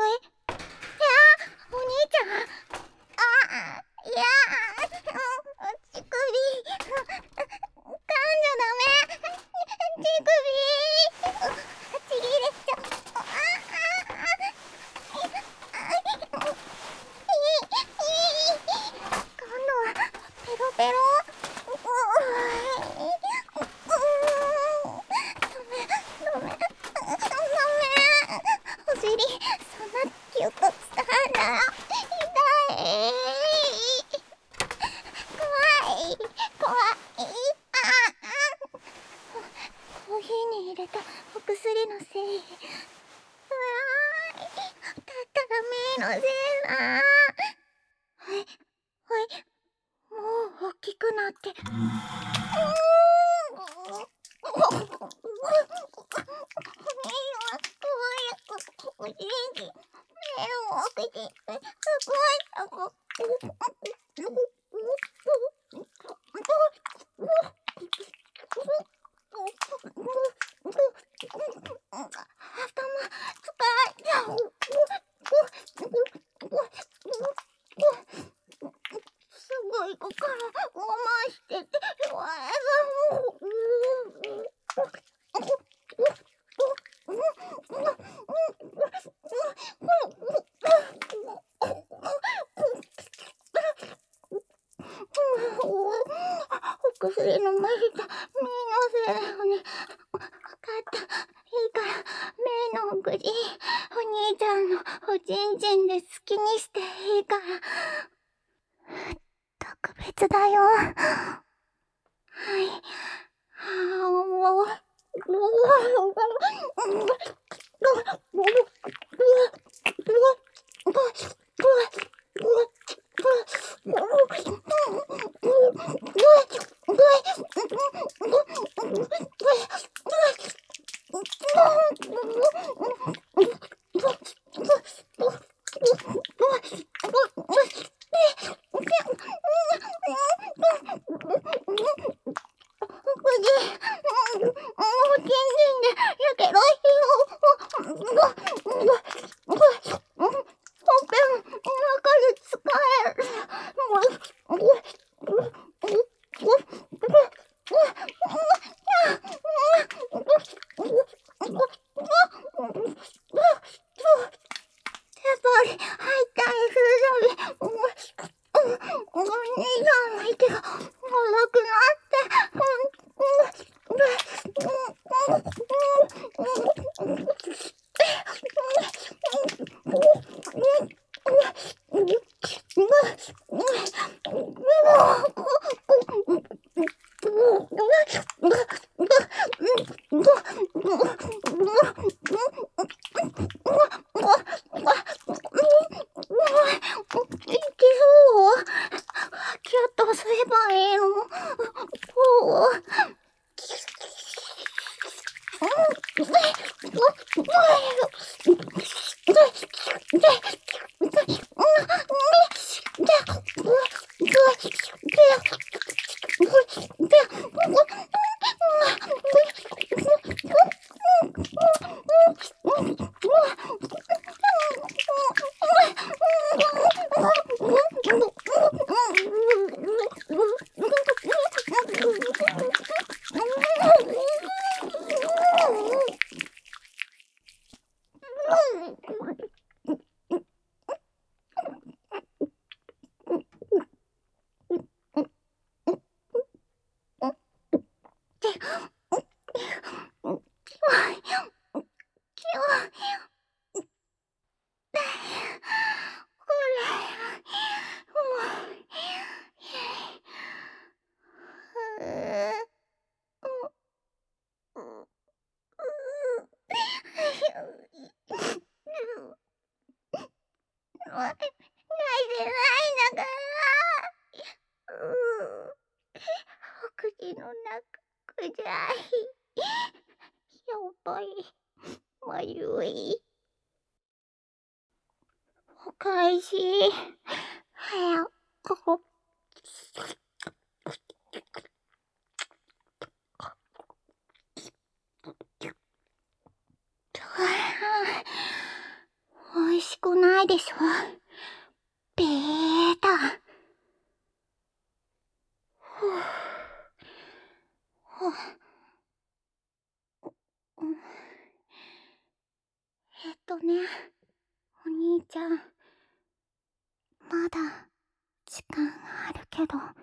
お兄ちゃん。いや乳首。噛んじゃダメ。乳首。ちぎれちゃう。今度はペロペロ。ダメ。お尻、そんなギュッと伝わんだ。痛い。怖い。コーヒーに入れたお薬のせい。だったら目のせいだ。もう大きくなって。すごいから我慢してて、お薬飲まれた目のせいだよね。わかった。いいから目のお薬、お兄ちゃんのおちんちんで好きにしていいから。特別だよ。はい。もう全然でやけどほっぺの中で使える。やっぱり入ったりするたび、お兄さんの息が荒くなって、キュッとすればいいの。泣いてないんだから。お口の中くじゃい。やっぱりまゆい。おかしい。早く。おい美味しくないでしょ。ベータ。ふぅ。はぁ。ね、お兄ちゃん。まだ、時間あるけど。